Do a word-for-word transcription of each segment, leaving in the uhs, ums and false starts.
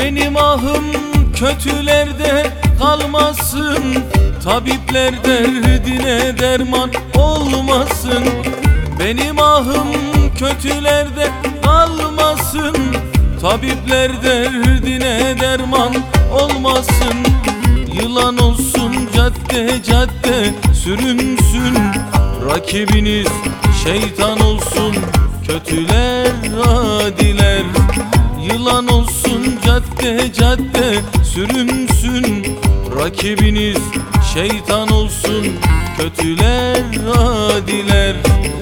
Benim ahım kötülerde kalmasın, tabipler derdine derman olmasın. Benim ahım kötülerde kalmasın, tabipler derdine derman olmasın. Yılan olsun cadde cadde sürünsün, rakibiniz şeytan olsun kötüler adiler. Yılan olsun cadde cadde sürünsün, rakibiniz şeytan olsun kötüler adiler.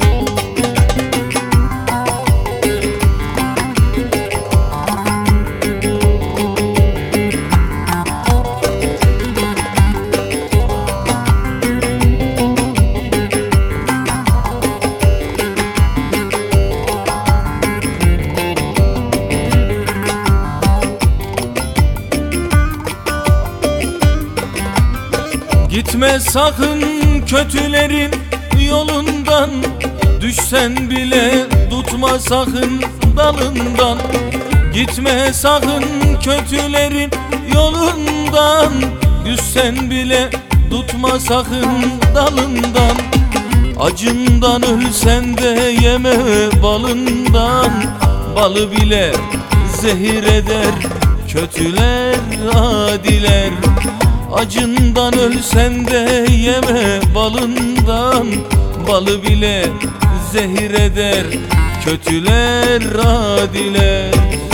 Gitme sakın kötülerin yolundan, düşsen bile tutma sakın dalından. Gitme sakın kötülerin yolundan, düşsen bile tutma sakın dalından. Acından ölsen de yeme balından, balı bile zehir eder kötüler adiler. Acından ölsen de yeme balından, balı bile zehir eder kötüler adiler.